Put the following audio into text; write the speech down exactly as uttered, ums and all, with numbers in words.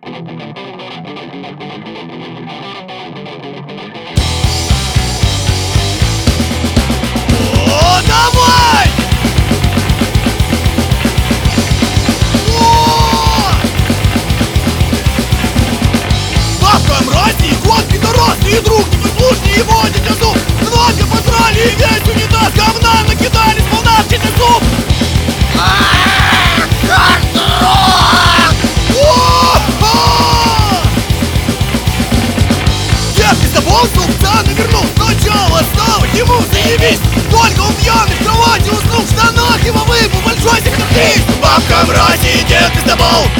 О, давай! О! Бабка мразь и кот пидорасный, и друг непослушный, его дитя зуб. Много подрали и весь унитаз говна накидали сполна в чей-то зуб. Султан навернул сначала снова ему заебись. Только он пьяный в кровати уснул, в штанах его выпал большой сектор. Бабка мразь и дед пиздобол,